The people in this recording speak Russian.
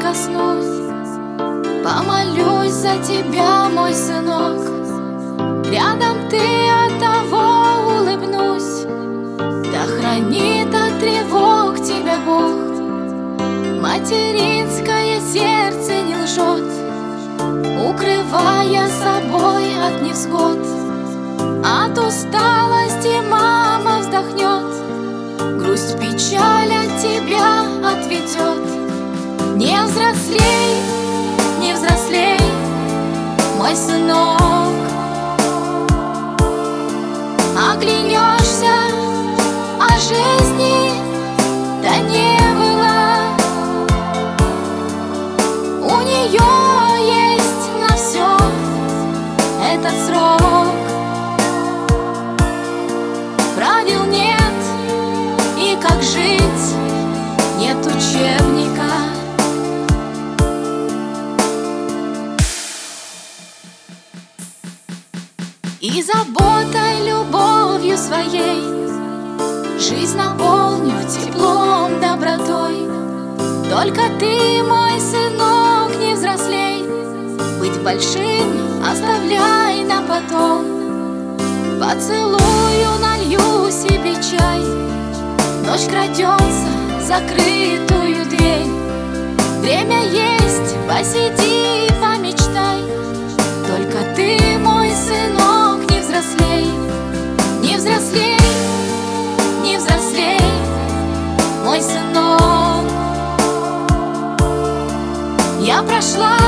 прикоснусь. Помолюсь за тебя, мой сынок, рядом ты, оттого улыбнусь. Да хранит от тревог тебя Бог, материнское сердце не лжет, укрывая собой от невзгод. От усталости мама вздохнет, грусть, печаль от тебя отведет. Не взрослей, не взрослей, мой сынок. Оглянешься, а жизни да не было. У нее есть на все этот срок. Правил нет, и как жить нет учебника. И заботой, любовью своей жизнь наполню теплом, добротой. Только ты, мой сынок, не взрослей, быть большим оставляй на потом. Поцелую, налью себе чай, ночь крадется в закрытую дверь. Время есть, посиди, помечтай. Только ты, мой сынок, не взрослей, не взрослей, не взрослей, мой сынок. Я прошла